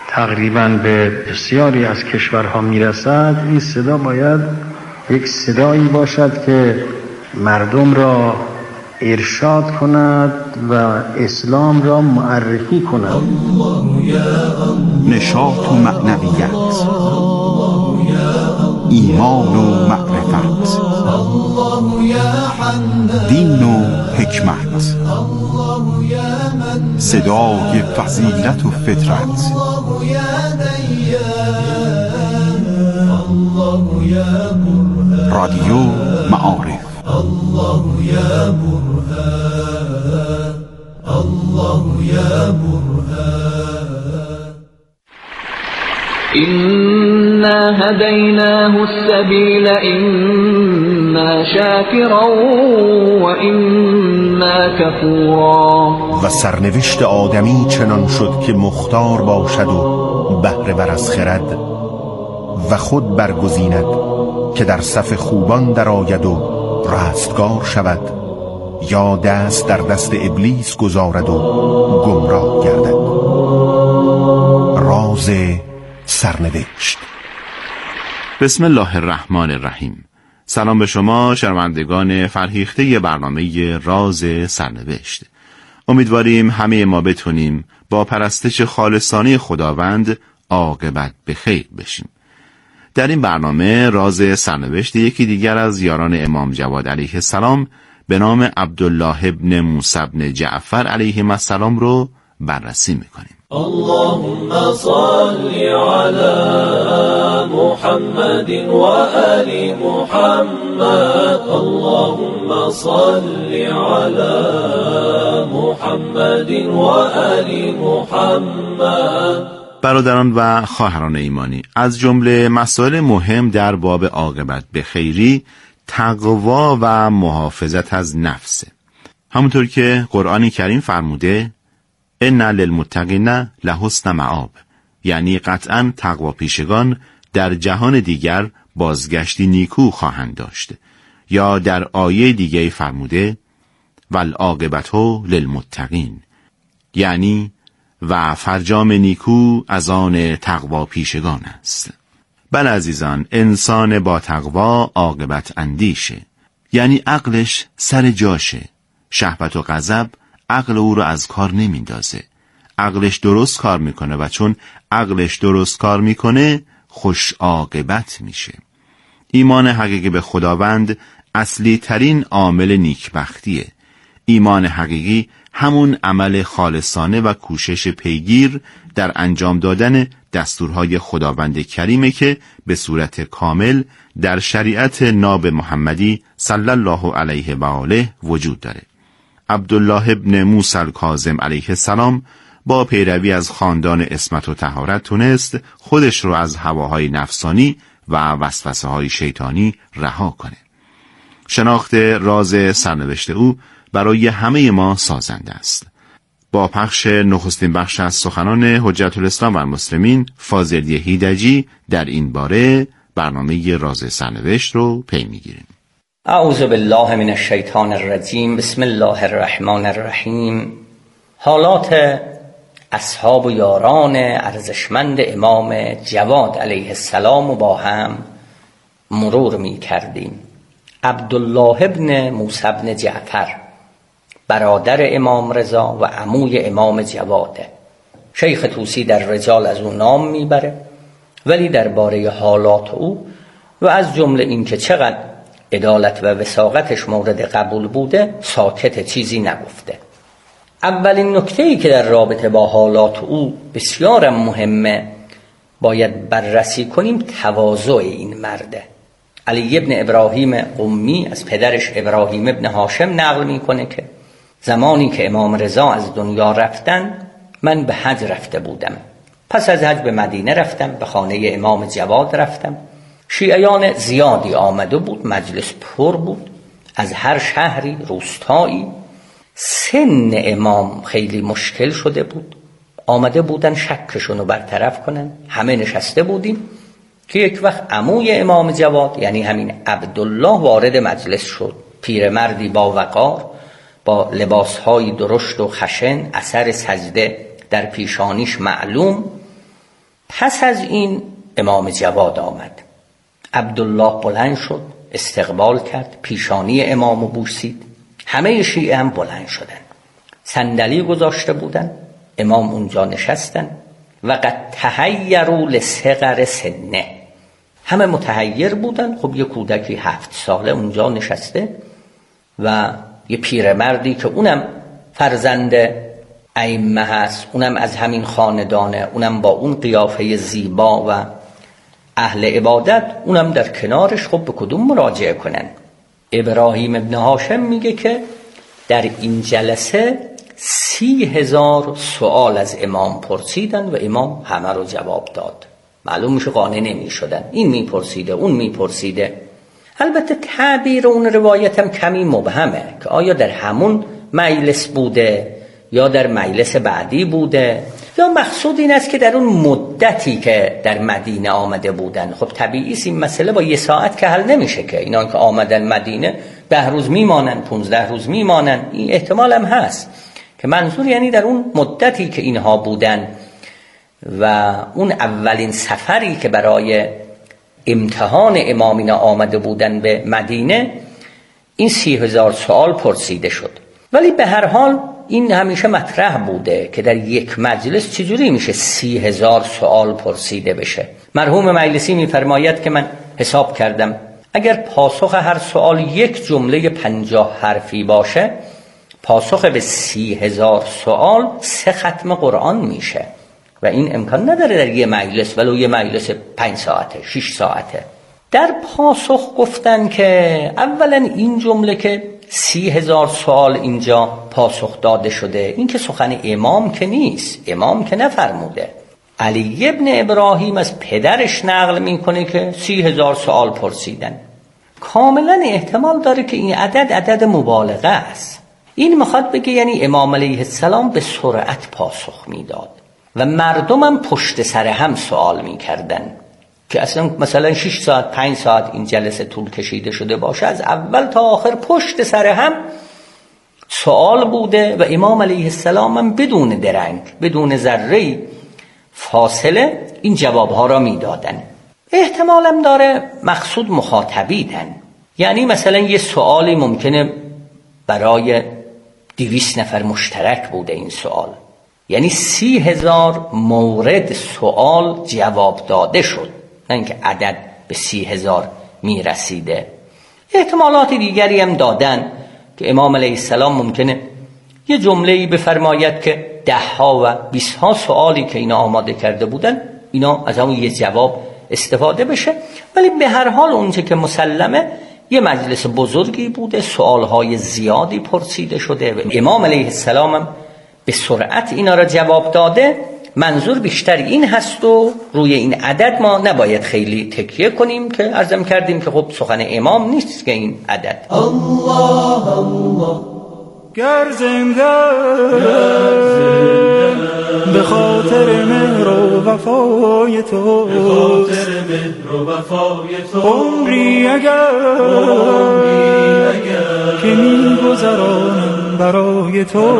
تقریباً به بسیاری از کشورها میرسد، این صدا باید یک صدایی باشد که مردم را ارشاد کند و اسلام را معرفی کند. نشاط و معنویت، ایمان و معرفت، دین و حکمت، صدای فضیلت و فطرت، رادیو معارف. الله یا برهان، الله یا برهان. إنا هديناه السبيل إما شاكرا وإما كفورا. و سرنوشت آدمی چنان شد که مختار باشد و بهره ور از خرد و خود برگزیند که در صف خوبان درآید و رستگار شود، یا دست در دست ابلیس گذارد و گمراه گردد. راز سرنوشت. بسم الله الرحمن الرحیم. سلام به شما شنوندگان فرهیخته برنامه راز سرنوشت. امیدواریم همه ما بتونیم با پرستش خالصانه خداوند عاقبت به خیر بشیم. در این برنامه راز سرنوشت یکی دیگر از یاران امام جواد علیه السلام به نام عبدالله ابن موسی ابن جعفر علیه السلام رو بررسی میکنیم. اللهم صل علی محمد و آل محمد. اللهم صل علی محمد و آل محمد. برادران و خواهران ایمانی، از جمله مسائل مهم در باب عاقبت به خیری تقوا و محافظت از نفسه. همونطور که قرآن کریم فرموده ان للمتقین لحسن مآب، یعنی قطعاً تقوا پیشگان در جهان دیگر بازگشتی نیکو خواهند داشت. یا در آیه دیگه فرموده والعاقبت للمتقین، یعنی و فرجام نیکو از آن تقوا پیشگان است. بله عزیزان، انسان با تقوا عاقبت اندیشه، یعنی عقلش سر جاشه. شهوت و غضب عقل او رو از کار نمیندازه. عقلش درست کار میکنه و چون عقلش درست کار میکنه خوش عاقبت میشه. ایمان حقیقی به خداوند اصلی ترین عامل نیکبختیه. ایمان حقیقی همون عمل خالصانه و کوشش پیگیر در انجام دادن دستورهای خداوند کریمه که به صورت کامل در شریعت ناب محمدی صلی الله علیه و آله وجود داره. عبدالله ابن موسی الکاظم علیه السلام با پیروی از خاندان عصمت و طهارت تونست خودش رو از هواهای نفسانی و وسوسه های شیطانی رها کنه. شناخت راز سرنوشت او برای همه ما سازنده است. با پخش نخستین بخش از سخنان حجت الاسلام و المسلمین فاضلی هیدجی در این باره برنامه راز سرنوشت رو پی میگیریم. اعوذ بالله من الشیطان الرجیم. بسم الله الرحمن الرحیم. حالات اصحاب و یاران ارزشمند امام جواد علیه السلام و با هم مرور می کردیم. عبدالله ابن موسی ابن جعفر برادر امام رضا و عموی امام جواده. شیخ طوسی در رجال از او نام میبره، ولی درباره حالات او و از جمله این که چقدر عدالت و وثاقتش مورد قبول بوده ساکت، چیزی نگفته. اولین نکته‌ای که در رابطه با حالات او بسیار مهمه باید بررسی کنیم تواضع این مرده. علی ابن ابراهیم قمی از پدرش ابراهیم ابن هاشم نقل میکنه که زمانی که امام رضا از دنیا رفتن من به حج رفته بودم. پس از حج به مدینه رفتم، به خانه امام جواد رفتم. شیعیان زیادی آمده بود، مجلس پر بود، از هر شهری، روستایی. سن امام خیلی مشکل شده بود، آمده بودن شکشونو برطرف کنن. همه نشسته بودیم که یک وقت عموی امام جواد یعنی همین عبدالله وارد مجلس شد. پیرمردی با وقار، با لباسهای درشت و خشن، اثر سجده در پیشانیش معلوم. پس از این امام جواد آمد. عبدالله بلند شد، استقبال کرد، پیشانی امامو بوسید. همه شیعه هم بلند شدن، صندلی گذاشته بودن، امام اونجا نشستن. و قد تحیروا لصغر سنه، همه متحیر بودن. خب یه کودکی 7 ساله اونجا نشسته و یه پیرمردی که اونم فرزند ائمه هست، اونم از همین خاندانه، اونم با اون قیافه زیبا و اهل عبادت، اونم در کنارش. خب به کدوم مراجعه کنن؟ ابراهیم ابن هاشم میگه که در این جلسه 30,000 سوال از امام پرسیدن و امام همه رو جواب داد. معلوم میشه قانع نمی شدن، این میپرسیده اون میپرسیده. البته تعبیر اون روایت هم کمی مبهمه که آیا در همون مجلس بوده یا در مجلس بعدی بوده، یا مقصود این است که در اون مدتی که در مدینه آمده بودن. خب طبیعی است این مسئله با 1 ساعت که حل نمیشه که اینا که آمدن مدینه 10 روز میمانن، 15 روز میمانن. این احتمال هم هست که منظور یعنی در اون مدتی که اینها بودن و اون اولین سفری که برای امتحان امامینا آمده بودن به مدینه، این 30,000 سوال پرسیده شد. ولی به هر حال این همیشه مطرح بوده که در یک مجلس چجوری میشه 30,000 سوال پرسیده بشه. مرحوم مجلسی میفرماید که من حساب کردم اگر پاسخ هر سوال یک جمله 50 حرفی باشه، پاسخ به 30,000 سوال 3 ختم قرآن میشه و این امکان نداره در یه مجلس، ولو یه مجلس 5 ساعته 6 ساعته. در پاسخ گفتن که اولا این جمله که 30,000 سوال اینجا پاسخ داده شده، این که سخن امام که نیست، امام که نفرموده. علی ابن ابراهیم از پدرش نقل میکنه که 30,000 سوال پرسیدن. کاملا احتمال داره که این عدد مبالغه است. این میخواد بگه یعنی امام علیه السلام به سرعت پاسخ میداد و مردم هم پشت سر هم سوال میکردن که اصلا مثلا 6 ساعت 5 ساعت این جلسه طول کشیده شده باشه، از اول تا آخر پشت سر هم سوال بوده و امام علیه السلام هم بدون درنگ، بدون ذره فاصله این جوابها را میدادن. احتمالم داره مقصود مخاطبیدن، یعنی مثلا یه سوالی ممکنه برای 200 نفر مشترک بوده این سوال، یعنی 30,000 مورد سوال جواب داده شد، نه اینکه عدد به 30,000 میرسیده. احتمالات دیگری هم دادن که امام علیه السلام ممکنه یه جمله‌ای بفرماید که 10 ها و 20 ها سوالی که اینا آماده کرده بودن، اینا از همون یه جواب استفاده بشه. ولی به هر حال اونچه که مسلمه یه مجلس بزرگی بوده، سوالهای زیادی پرسیده شده و امام علیه السلام هم به سرعت اینا را جواب داده. منظور بیشتر این هست و روی این عدد ما نباید خیلی تکیه کنیم که عرضم کردیم که خب سخن امام نیست که این عدد. الله الله گر زنده به خاطر مهر و وفای تو، عمری اگر که می‌گذرانم برای تو،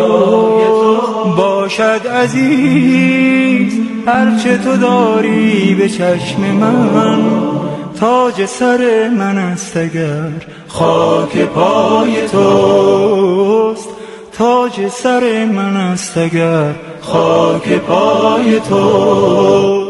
باشد عزیز هرچه تو داری به چشم من، تاج سر من است اگر خاک پای توست، تاج سر من است اگر خاک پای تو.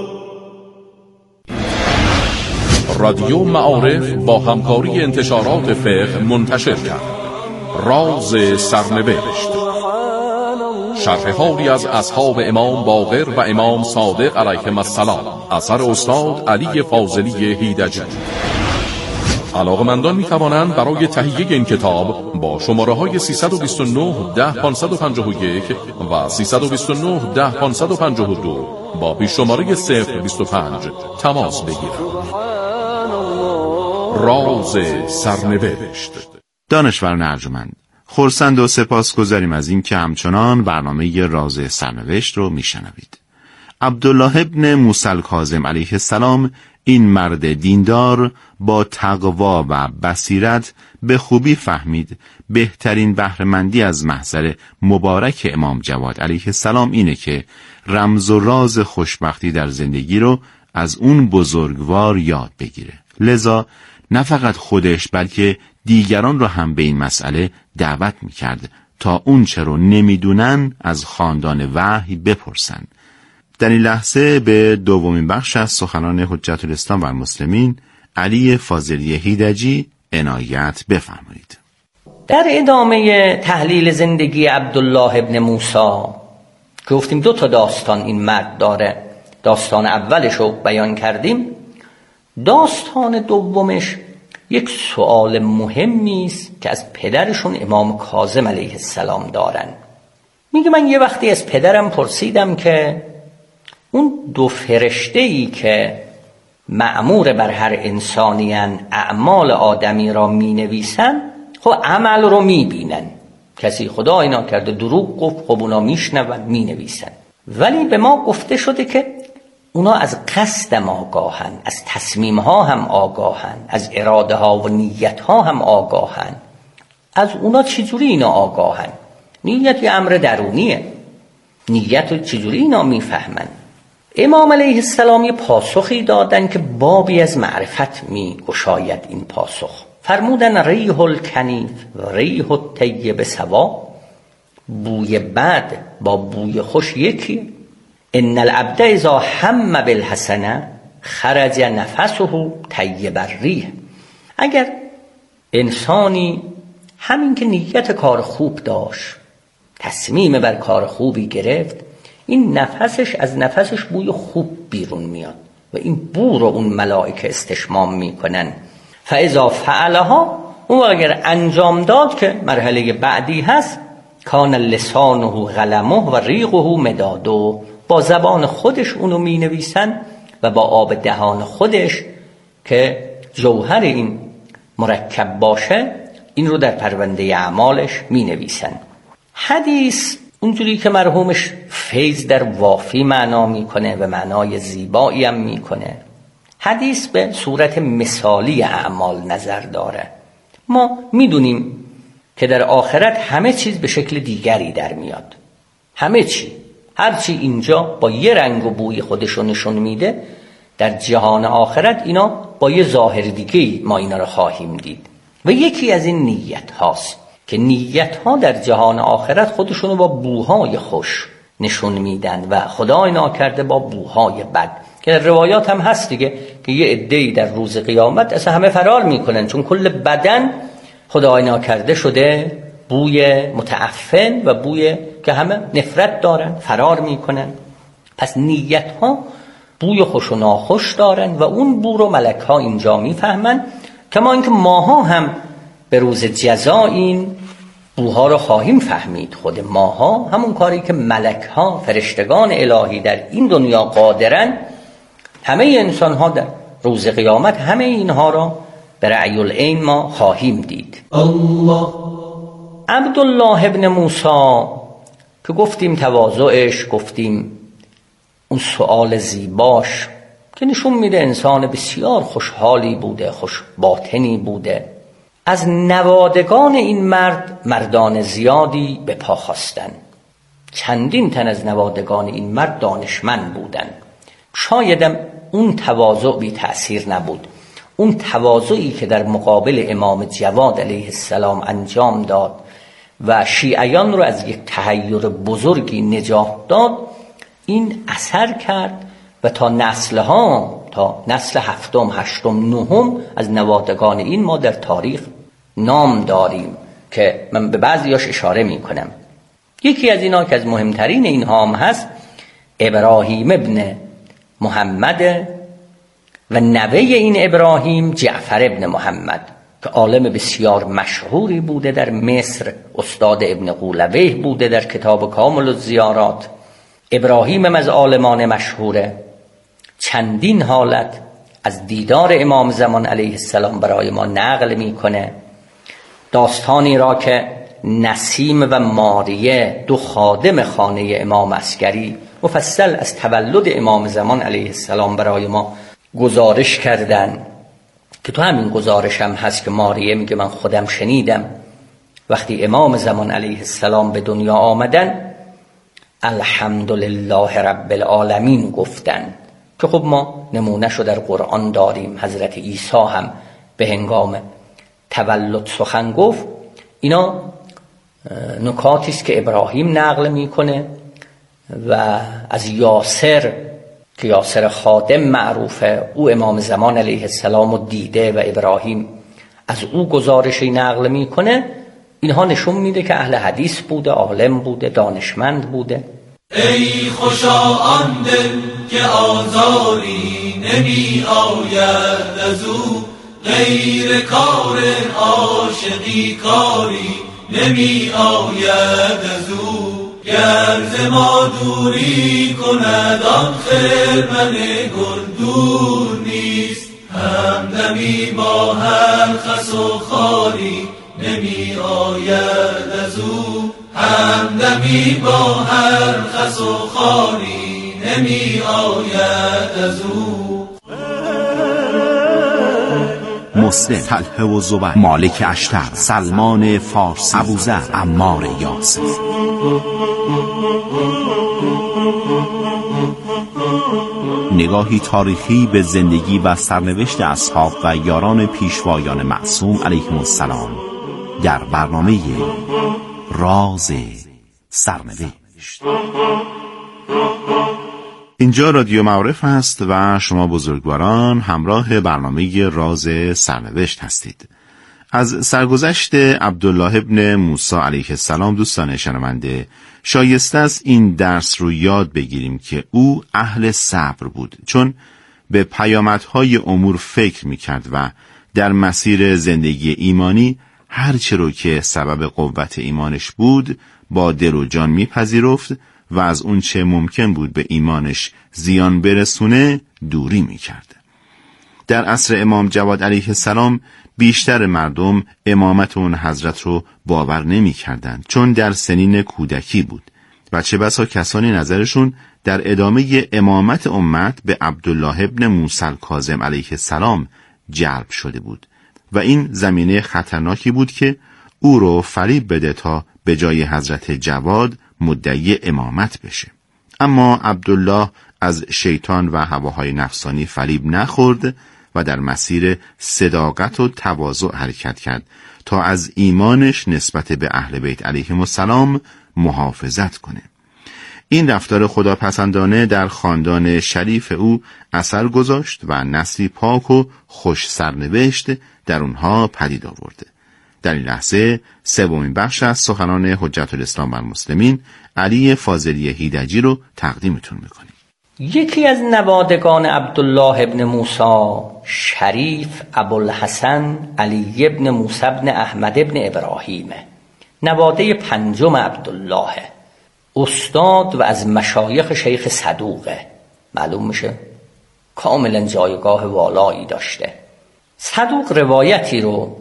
رادیو معارف با همکاری انتشارات فقه منتشر کرد راز سرنوشت، شرح حالی از اصحاب امام باقر و امام صادق علیهم السلام، اثر استاد علی فاضلی هیدجی. علاقمندان می توانند برای تهیه این کتاب با شماره های 329 10 551 و 329 10 552 با پیش شماره 025 تماس بگیرند. راز سرنوشت. دانشوران ارجمند، خرسند و سپاسگزاریم از این که همچنان برنامه راز سرنوشت رو میشنوید. عبدالله ابن موسی الکاظم علیه السلام این مرد دیندار با تقوا و بصیرت به خوبی فهمید بهترین بهره‌مندی از محضر مبارک امام جواد علیه السلام اینه که رمز و راز خوشبختی در زندگی رو از اون بزرگوار یاد بگیره. لذا نه فقط خودش بلکه دیگران رو هم به این مسئله دعوت میکرد تا اون چه رو نمیدونن از خاندان وحی بپرسن. در این لحظه به دومین بخش از سخنان حجت الاسلام و المسلمین علی فاضلی هیدجی عنایت بفرمایید. در ادامه تحلیل زندگی عبدالله ابن موسی گفتیم 2 داستان این مرد داره. داستان اولش رو بیان کردیم. داستان دومش یک سوال مهمی است که از پدرشون امام کاظم علیه السلام دارن. میگه من یه وقتی از پدرم پرسیدم که اون 2 فرشته‌ای که مأمور بر هر انسانیان اعمال آدمی را می نویسن، خب عمل رو می بینن. کسی خدا اینا کرده دروغ گفت، خب اونا می شنون می نویسن. ولی به ما گفته شده که اونا از قصدم آگاهن، از تصمیم ها هم آگاهن، از اراده ها و نیت ها هم آگاهن. از اونا چجوری اینا آگاهن؟ نیت یه امر درونیه. نیت رو چجوری اینا می فهمن؟ امام علیه السلام یه پاسخی دادن که بابی از معرفت می گشاید. این پاسخ فرمودن ریح الکنیف و ریح الطیب سوا، بوی بد با بوی خوش یکی. ان العبد اذا هم بالحسنه خرج نفسه طیب الریح. اگر انسانی همین که نیت کار خوب داشت، تصمیم بر کار خوبی گرفت، این نفسش از نفسش بوی خوب بیرون میاد و این بو رو اون ملائکه استشمام میکنن. فاذا فعلها، اون اگر انجام داد که مرحله بعدی هست، کان لسانه قلمه و ریقه مداده، با زبان خودش اونو می نویسن و با آب دهان خودش که جوهر این مرکب باشه این رو در پرونده اعمالش می نویسن. حدیث اونجوری که مرحومش فیض در وافی معنا میکنه و معنای زیبایی هم میکنه، حدیث به صورت مثالی اعمال نظر داره. ما میدونیم که در آخرت همه چیز به شکل دیگری در میاد. همه چی، هرچی اینجا با یه رنگ و بوی خودشو نشون میده، در جهان آخرت اینا با یه ظاهر دیگه ما اینا رو خواهیم دید. و یکی از این نیت هاست که نیت ها در جهان آخرت خودشونو با بوهای خوش نشون میدن و خدا اینا کرده با بوهای بد، که در روایات هم هست دیگه که یه عده‌ای در روز قیامت اصلا همه فرار میکنن، چون کل بدن خدا اینا کرده شده بوی متعفن و بوی که همه نفرت دارن، فرار میکنن. پس نیت ها بوی خوش و ناخوش دارن و اون بو رو ملک ها اینجا میفهمن، کما اینکه ماها هم به روز جزا این بوها رو خواهیم فهمید. خود ماها همون کاری که ملک ها فرشتگان الهی در این دنیا قادرن، همه انسان ها در روز قیامت همه اینها رو به رأی العین ما خواهیم دید. الله. عبدالله ابن موسی که گفتیم تواضعش، گفتیم اون سؤال زیباش که نشون میده انسان بسیار خوشحالی بوده، خوش باطنی بوده. از نوادگان این مرد مردان زیادی به پا خواستن. چندین تن از نوادگان این مرد دانشمند بودن. شایدم اون تواضع بی تأثیر نبود. اون تواضعی که در مقابل امام جواد علیه السلام انجام داد و شیعیان رو از یک تحیر بزرگی نجات داد، این اثر کرد و تا نسلها، تا نسل 7م، 8م، 9م از نوادگان این ما در تاریخ نام داریم که من به بعضیاش اشاره می کنم. یکی از اینا که از مهمترین اینها هم هست ابراهیم ابن محمد و نوه این ابراهیم جعفر ابن محمد که عالم بسیار مشهوری بوده در مصر، استاد ابن قولویه بوده در کتاب کامل الزیارات. ابراهیم از عالمان مشهوره، چندین حالت از دیدار امام زمان علیه السلام برای ما نقل میکنه. داستانی را که نسیم و ماریه 2 خادم خانه امام عسکری مفصل از تولد امام زمان علیه السلام برای ما گزارش کردن که تو همین گزارش هم هست که ماریه میگه من خودم شنیدم وقتی امام زمان علیه السلام به دنیا آمدن الحمدلله رب العالمین گفتن، که خب ما نمونهشو در قرآن داریم. حضرت عیسی هم به هنگام تولد سخن گفت. اینا نکاتی است که ابراهیم نقل میکنه و از یاسر که یاسر خادم معروفه، او امام زمان علیه السلام رو دیده و ابراهیم از او گزارشی نقل میکنه. اینها نشون میده که اهل حدیث بوده، عالم بوده، دانشمند بوده. ای خوشا آن دل که آزاری نمی آید از او، غیر کار عاشقی کاری نمی آید از او. گر ز ما دوری کند آن خرمن گل دور نیست، همدمی با هر خس و خاری نمی آید از او. همدمی با هر خس و خاری نمی آید از او. مسلم، طلحه و زبیر، مالک اشتر، سلمان فارسی، ابوذر، عمار یاسر. نگاهی تاریخی به زندگی و سرنوشت اصحاب و یاران پیشوایان معصوم علیهم السلام در برنامه راز سرنوشت. اینجا رادیو معارف هست و شما بزرگواران همراه برنامه راز سرنوشت هستید. از سرگذشت عبدالله ابن موسی علیه السلام دوستان شنونده شایسته است این درس رو یاد بگیریم که او اهل صبر بود، چون به پیامدهای امور فکر میکرد و در مسیر زندگی ایمانی هرچه رو که سبب قوت ایمانش بود با دل و جان میپذیرفت و از اون چه ممکن بود به ایمانش زیان برسونه دوری میکرد. در عصر امام جواد علیه السلام بیشتر مردم امامت اون حضرت رو باور نمی کردن، چون در سنین کودکی بود و چه بسا کسانی نظرشون در ادامه امامت امت به عبدالله ابن موسی کاظم علیه السلام جلب شده بود و این زمینه خطرناکی بود که او رو فریب بده تا به جای حضرت جواد مدعی امامت بشه. اما عبدالله از شیطان و هواهای نفسانی فریب نخورد و در مسیر صداقت و تواضع حرکت کرد تا از ایمانش نسبت به اهل بیت علیهم السلام محافظت کنه. این رفتار خداپسندانه در خاندان شریف او اثر گذاشت و نسلی پاک و خوش سرنوشت در اونها پدید آورده. در این لحظه سومین بخش از سخنان حجت الاسلام بر مسلمین علی فاضلی هیدجی رو تقدیمتون میکنیم. یکی از نوادگان عبدالله ابن موسی شریف ابوالحسن علی ابن موسی ابن احمد ابن ابراهیم، نواده پنجم عبدالله، استاد و از مشایخ شیخ صدوقه. معلوم میشه کاملا جایگاه والایی داشته. صدوق روایتی رو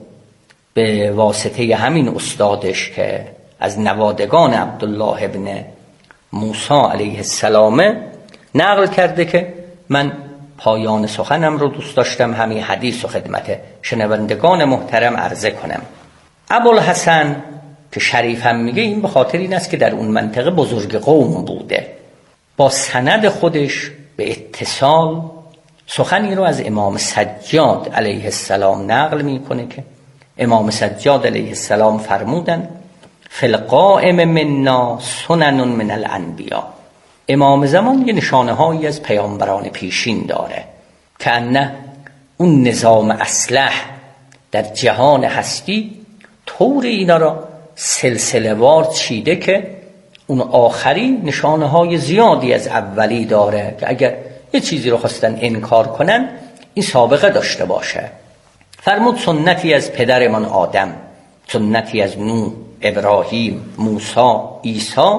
به واسطه همین استادش که از نوادگان عبدالله ابن موسی علیه السلام نقل کرده که من پایان سخنم رو دوست داشتم همین حدیث و خدمت شنوندگان محترم عرضه کنم. ابوالحسن که شریف هم میگه این به خاطر این است که در اون منطقه بزرگ قوم بوده. با سند خودش به اتصال سخنی رو از امام سجاد علیه السلام نقل میکنه که امام سجاد علیه السلام فرمودن فی القائم منا سنن من الانبیاء. امام زمان یه نشانه هایی از پیامبران پیشین داره که نه اون نظام اصلح در جهان هستی طور اینا را سلسله وار چیده که اون آخری نشانه های زیادی از اولی داره که اگر یه چیزی رو خواستن انکار کنن این سابقه داشته باشه. فرمود سنتی از پدرمان آدم، سنتی از نوح، ابراهیم، موسی، عیسی،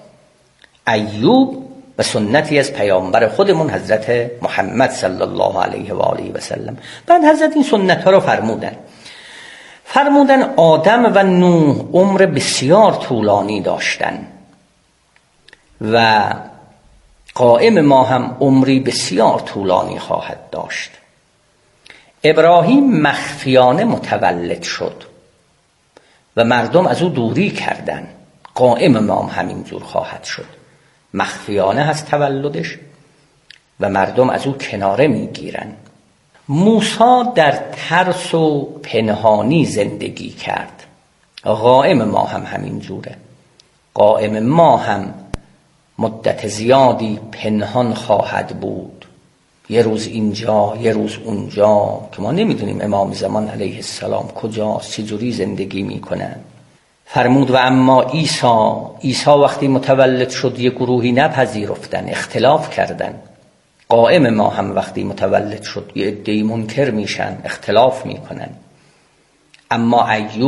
ایوب و سنتی از پیامبر خودمون حضرت محمد صلی الله علیه و آله و سلم. بعد حضرت این سنت ها رو فرمودن آدم و نوح عمر بسیار طولانی داشتن و قائم ما هم عمری بسیار طولانی خواهد داشت. ابراهیم مخفیانه متولد شد و مردم از او دوری کردند. قائم ما هم همینجور خواهد شد. مخفیانه هست تولدش و مردم از او کناره میگیرن. موسی در ترس و پنهانی زندگی کرد. قائم ما هم همینجوره. قائم ما هم مدت زیادی پنهان خواهد بود، یه روز اینجا یه روز اونجا، که ما نمیدونیم امام زمان علیه السلام کجاست، چجوری زندگی میکنن. فرمود و اما عیسی وقتی متولد شد یه گروهی نپذیرفتن، اختلاف کردن. قائم ما هم وقتی متولد شد یه عده‌ای منکر میشن، اختلاف میکنن. اما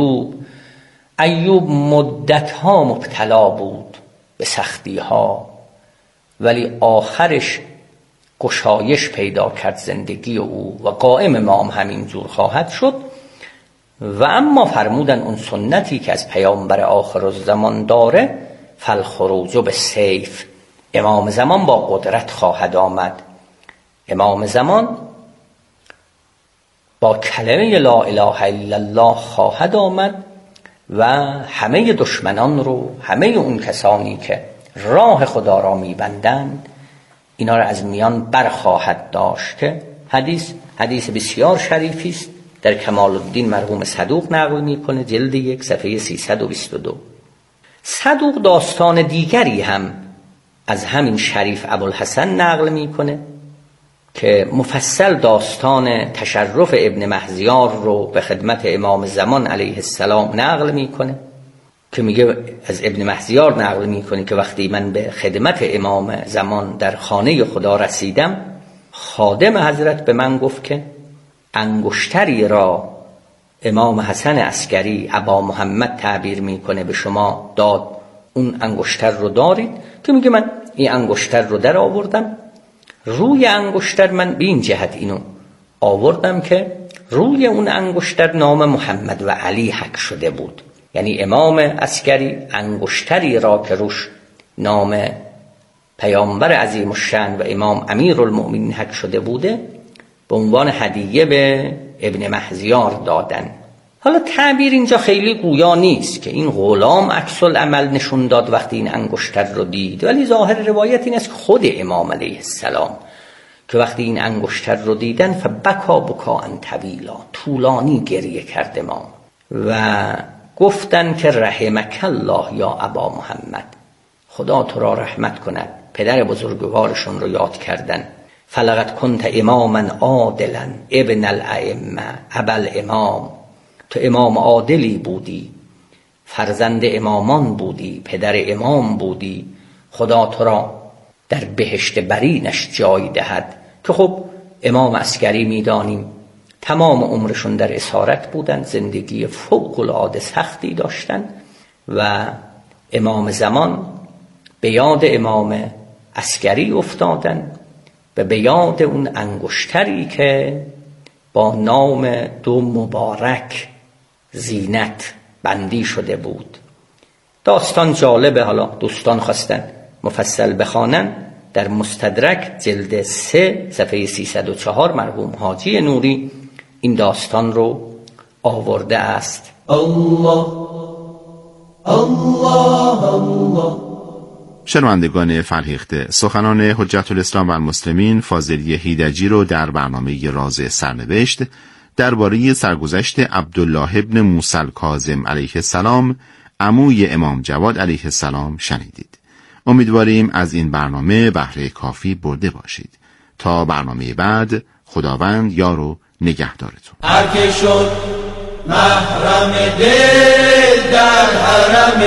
ایوب مدتها مبتلا بود به سختی ها، ولی آخرش گشایش پیدا کرد زندگی او و قائم ما هم همینجور خواهد شد. و اما فرمودن اون سنتی که از پیامبر آخر الزمان داره، فالخروج بالسیف، امام زمان با قدرت خواهد آمد. امام زمان با کلمه لا اله الا الله خواهد آمد و همه دشمنان رو، همه اون کسانی که راه خدا را میبندند، اینا را از میان برخواهد داشت. که حدیث بسیار شریفی است، در کمال الدین مرحوم صدوق نقل میکنه، جلد 1 صفحه 322. صدوق داستان دیگری هم از همین شریف ابوالحسن نقل میکنه که مفصل داستان تشرف ابن مهزیار رو به خدمت امام زمان علیه السلام نقل میکنه، که میگه از ابن مهزیار نقل میکنه که وقتی من به خدمت امام زمان در خانه خدا رسیدم، خادم حضرت به من گفت که انگشتری را امام حسن عسکری ابا محمد تعبیر میکنه به شما داد، اون انگشتر رو دارید؟ که میگه من این انگشتر رو در آوردم. روی انگشتر من به این جهت اینو آوردم که روی اون انگشتر نام محمد و علی حک شده بود. یعنی امام عسکری انگشتری را که روش نام پیامبر عظیم الشأن و امام امیرالمؤمنین حک شده بوده، به عنوان هدیه به ابن مهزیار دادن. حالا تعبیر اینجا خیلی گویا نیست که این غلام عکس العمل نشون داد وقتی این انگشتر رو دید، ولی ظاهر روایت این است که خود امام علیه السلام که وقتی این انگشتر رو دیدن فبکا بکاء طویلا، طولانی گریه کرد امام و گفتن که رحمک الله یا ابا محمد، خدا تو را رحمت کند. پدر بزرگوارشون رو یاد کردن. فلقد کنت اماما عادلا ابن الائمه ابا الامام، تو امام عادلی بودی، فرزند امامان بودی، پدر امام بودی، خدا تو را در بهشت برینش جای دهد. که خب امام عسکری میدانیم تمام عمرشون در اسارت بودن، زندگی فوق العاده سختی داشتن و امام زمان به یاد امام عسکری افتادن و به یاد اون انگشتری که با نام دو مبارک زینت بندی شده بود. داستان جالبه، حالا دوستان خواستن مفصل بخوانن، در مستدرک جلد 3 صفحه 304 مرحوم حاجی نوری این داستان رو آورده است. الله الله الله. شنوندگان فرهیخته، سخنان حجت الاسلام و المسلمین فاضلی هیدجی رو در برنامه راز سرنوشت درباره سرگذشت عبدالله ابن موسی الکاظم علیه السلام، عموی امام جواد علیه السلام شنیدید. امیدواریم از این برنامه بهره کافی برده باشید. تا برنامه بعد، خداوند یار و نگهدارتون. هر که شد محرم دل در حرم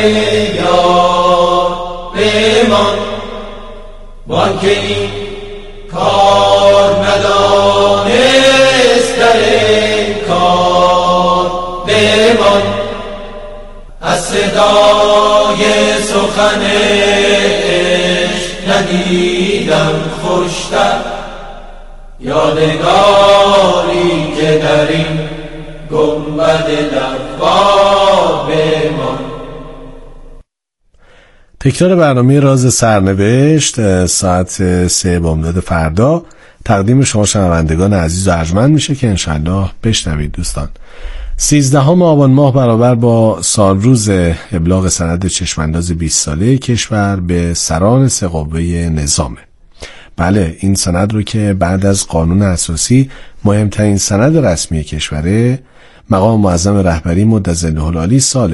یار بمان، وان که این کار ندانست در این کار بمان. از صدای سخن عشق ندیدم خوشتر، یادگاری که در این گنبد دوار بمان. تکرار برنامه راز سرنوشت ساعت 3 بامداد فردا تقدیم شما شنوندگان عزیز و ارجمند میشه که انشالله بشنوید. دوستان، 13 آبان ماه برابر با سالروز ابلاغ سند چشمانداز 20 ساله کشور به سران سه قوه نظامه. بله، این سند رو که بعد از قانون اساسی مهمترین سند رسمی کشوره، مقام معظم رهبری مدظله العالی سال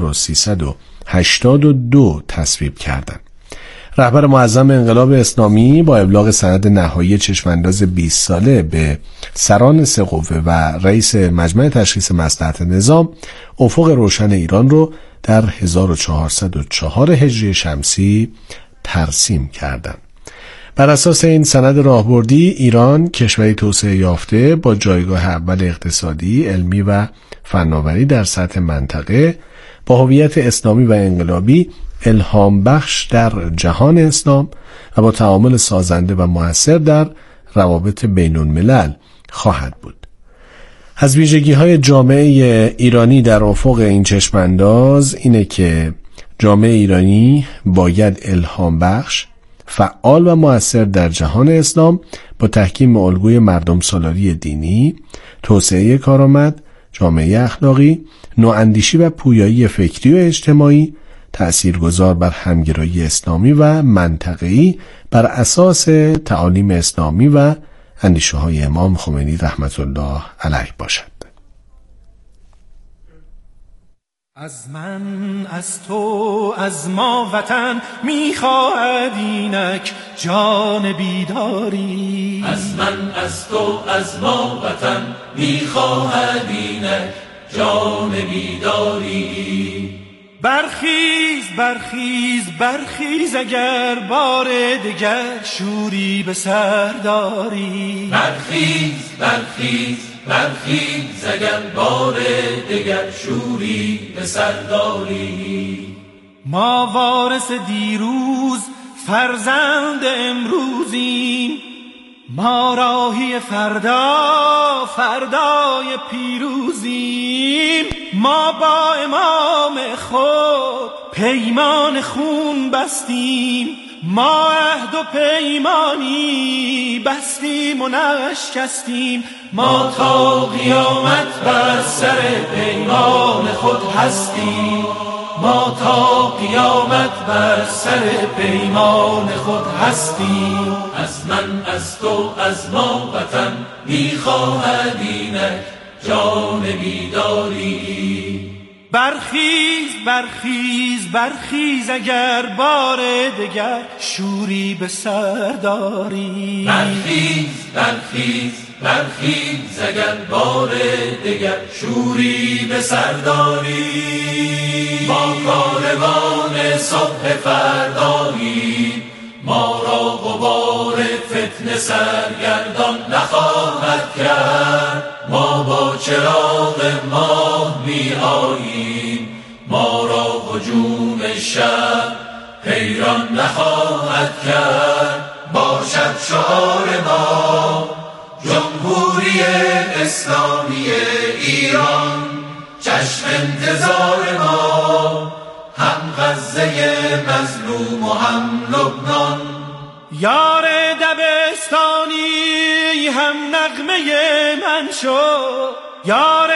1382 تصویب کردند. رهبر معظم انقلاب اسلامی با ابلاغ سند نهایی چشمانداز 20 ساله به سران سه قوه و رئیس مجمع تشخیص مصلحت نظام افق روشن ایران رو در 1404 هجری شمسی ترسیم کردند. بر اساس این سند راهبردی، ایران کشوری توسعه یافته با جایگاه اول اقتصادی، علمی و فناوری در سطح منطقه، با هویت اسلامی و انقلابی، الهام بخش در جهان اسلام و با تعامل سازنده و مؤثر در روابط بین الملل خواهد بود. از ویژگی‌های جامعه ایرانی در افق این چشمانداز اینه که جامعه ایرانی باید الهام بخش، فعال و مؤثر در جهان اسلام با تحکیم الگوی مردم سالاری دینی، توسعه کارآمد، جامعه اخلاقی، نواندیشی و پویایی فکری و اجتماعی، تأثیرگذار بر همگرایی اسلامی و منطقه‌ای بر اساس تعالیم اسلامی و اندیشه‌های امام خمینی رحمت الله علیه باشد. از من، از تو، از ما وطن میخواهد اینک جان بیداری. از من، از تو، از ما وطن میخواهد اینک جان بیداری. برخیز برخیز برخیز اگر بار دگر شوری به سر داری. برخیز برخیز برخیز اگر بار دگر شوری به سر داری. ما وارث دیروز فرزند امروزیم، ما راهی فردا فردای پیروزیم. ما با امام خود پیمان خون بستیم، ما عهد و پیمانی بستیم و نشکستیم. ما تا قیامت بر سر پیمان خود هستیم، ما تا قیامت بر سر پیمان خود هستیم. از من، از تو، از ما وطن میخواهد اینک جان بیداری. برخیز برخیز برخیز اگر بار دگر شوری به سر داری. برخیز برخیز برخیز اگر بار دگر شوری به سر داری. ما کاروان صبح فردایی، ما را غبار فتنه سرگردان نخواهد کرد. ما با چراغ ماه می آییم، ما را هجوم شب حیران نخواهد کرد. باشد شعار ما جمهوری اسلامی ایران، چشم انتظار ما هم غزه مظلوم و هم لبنان. یار دبستانی هم نغمه من شو، یار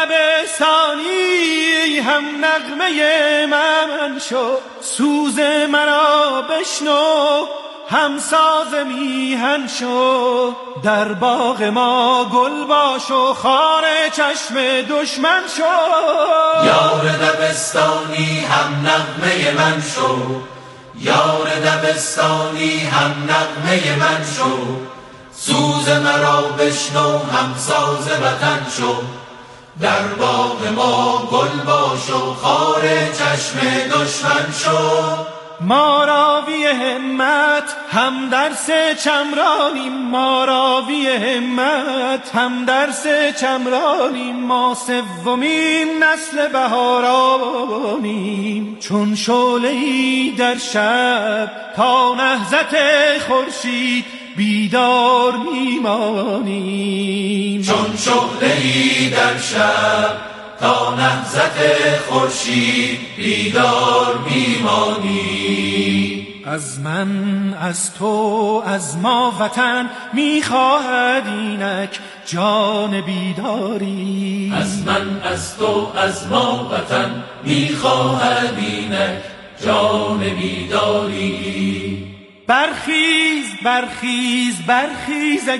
دبستانی هم نغمه من شو. سوز مرا بشنو هم ساز میهن شو، در باغ ما گل باش و خار چشم دشمن شو. یار دبستانی هم نغمه من شو، یار دبستانی هم نغمه من شو. سوز مرا بشنو هم ساز وطن شو، در باغ ما گل باش و خار چشم دشمن شو. ما راوی همت هم درس چمرانیم، ما راوی همت هم درس چمرانیم. ما سومین نسل بهارانیم، چون شعله‌ای در شب تا نهضت خورشید بیدار میمانیم. چون شعله‌ای در شب تا نهضت خورشید بیدار میمانی. از من، از تو، از ما وطن میخواهد اینک جان بیداری. از من، از تو، از ما وطن میخواهد اینک جان بیداری. برخیز برخیز برخیز